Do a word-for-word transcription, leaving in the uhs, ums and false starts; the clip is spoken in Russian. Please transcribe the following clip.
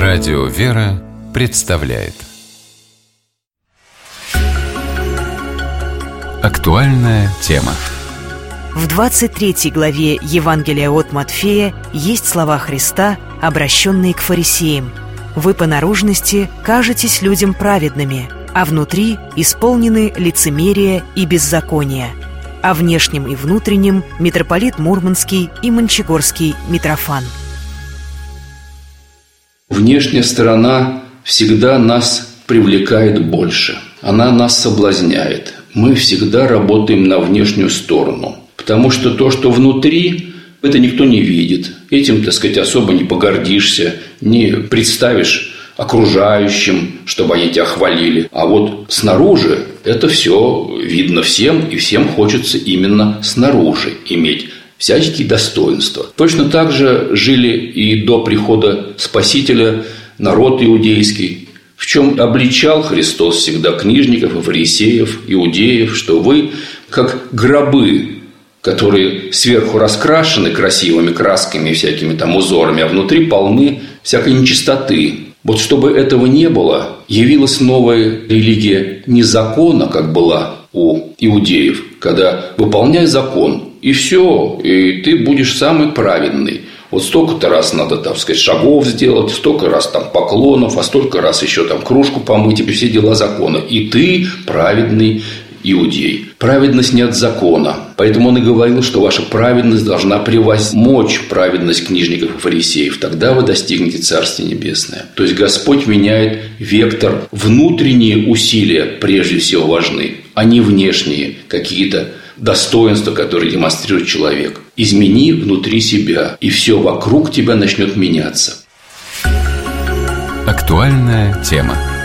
Радио «Вера» представляет актуальная тема. В двадцать третьей главе Евангелия от Матфея есть слова Христа, обращенные к фарисеям: «Вы по наружности кажетесь людям праведными, а внутри исполнены лицемерия и беззакония». О внешнем и внутреннем митрополит Мурманский и Мончегорский Митрофан. Внешняя сторона всегда нас привлекает больше. Она нас соблазняет. Мы всегда работаем на внешнюю сторону. Потому что то, что внутри, это никто не видит. Этим, так сказать, особо не погордишься, не представишь окружающим, чтобы они тебя хвалили. А вот снаружи это все видно всем, и всем хочется именно снаружи иметь всяческие достоинства. Точно так же жили и до прихода Спасителя народ иудейский, в чем обличал Христос всегда книжников и фарисеев, иудеев, что вы как гробы, которые сверху раскрашены красивыми красками и всякими там узорами, а внутри полны всякой нечистоты. Вот чтобы этого не было, явилась новая религия не закона, как была у иудеев, когда выполняй закон, и все, и ты будешь самый праведный. Вот столько-то раз надо, так сказать, шагов сделать, столько раз там поклонов, а столько раз еще там кружку помыть, и все дела закона. И ты праведный иудей. Праведность не от закона. Поэтому он и говорил, что ваша праведность должна превозмочь праведность книжников и фарисеев. Тогда вы достигнете Царствия Небесное. То есть Господь меняет вектор. Внутренние усилия прежде всего важны, а не внешние какие-то достоинства, которые демонстрирует человек. Измени внутри себя, и все вокруг тебя начнет меняться. Актуальная тема.